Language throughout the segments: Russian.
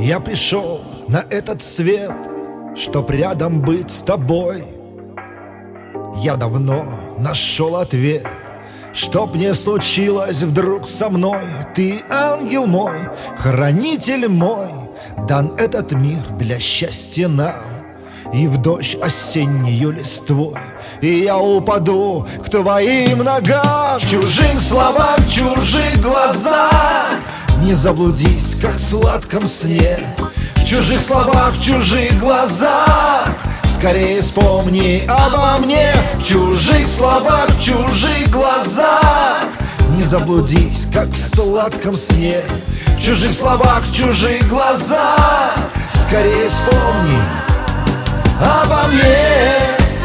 Я пришел на этот свет, чтоб рядом быть с тобой. Я давно нашел ответ, чтоб не случилось вдруг со мной. Ты ангел мой, хранитель мой, дан этот мир для счастья нам. И в дождь осеннюю листвой и я упаду к твоим ногам. В чужих словах, в чужих глазах не заблудись, как в сладком сне. В чужих словах, в чужих глазах скорее вспомни обо мне. В чужих словах, в чужих глазах не заблудись, как в сладком сне. В чужих словах, в чужих глазах скорее вспомни обо мне.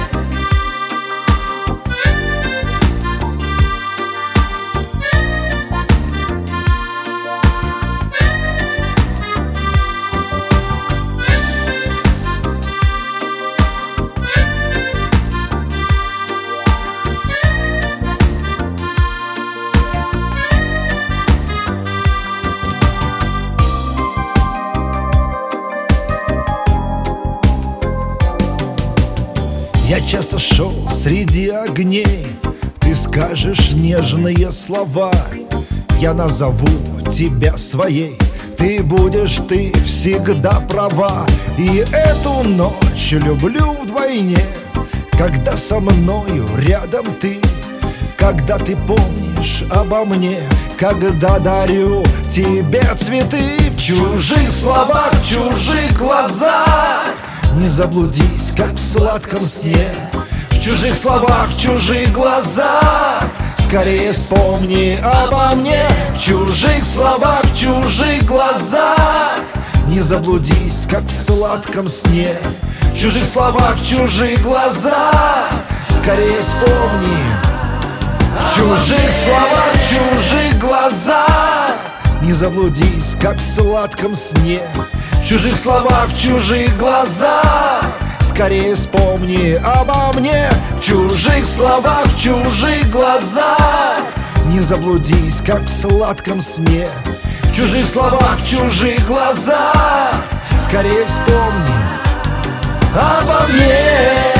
Я часто шел среди огней, ты скажешь нежные слова. Я назову тебя своей, ты будешь ты всегда права. И эту ночь люблю вдвойне, когда со мною рядом ты, когда ты помнишь обо мне, когда дарю тебе цветы. В чужих словах, в чужих глазах не заблудись, как в сладком сне. В чужих словах, в чужих глазах скорее вспомни обо мне. В чужих словах, в чужих глазах не заблудись, как в сладком сне. В чужих словах, в чужих глазах скорее вспомни. В чужих словах, в чужих глазах не заблудись, как в сладком сне. В чужих словах, в чужих глазах скорее вспомни обо мне. В чужих словах, в чужих глазах не заблудись, как в сладком сне. В чужих словах, в чужих глазах скорее вспомни обо мне.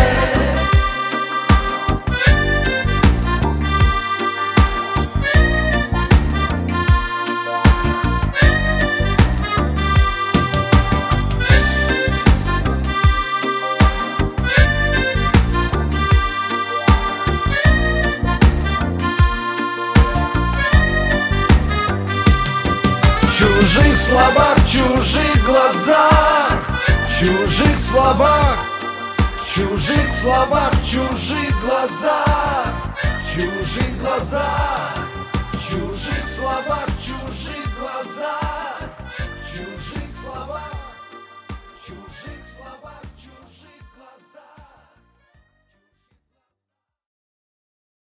В чужих словах, в чужих глазах, в чужих словах, в чужих словах, в чужих глазах, в чужих глазах, в чужих словах, в чужих глазах.